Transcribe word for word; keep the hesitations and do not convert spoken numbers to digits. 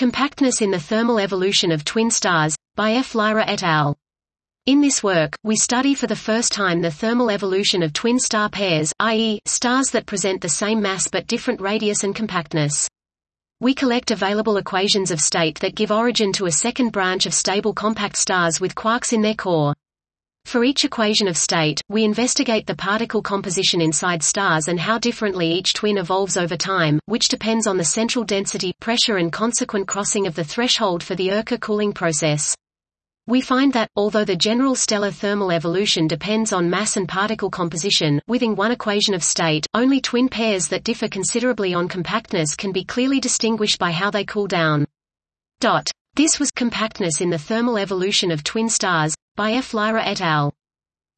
Compactness in the Thermal Evolution of Twin Stars, by F. Lyra et al. In this work, we study for the first time the thermal evolution of twin star pairs, that is, stars that present the same mass but different radius and compactness. We collect available equations of state that give origin to a second branch of stable compact stars with quarks in their core. For each equation of state, we investigate the particle composition inside stars and how differently each twin evolves over time, which depends on the central density, pressure and consequent crossing of the threshold for the Earker cooling process. We find that, although the general stellar thermal evolution depends on mass and particle composition, within one equation of state, only twin pairs that differ considerably on compactness can be clearly distinguished by how they cool down. This was Compactness in the Thermal Evolution of Twin Stars, by F. Lyra et al.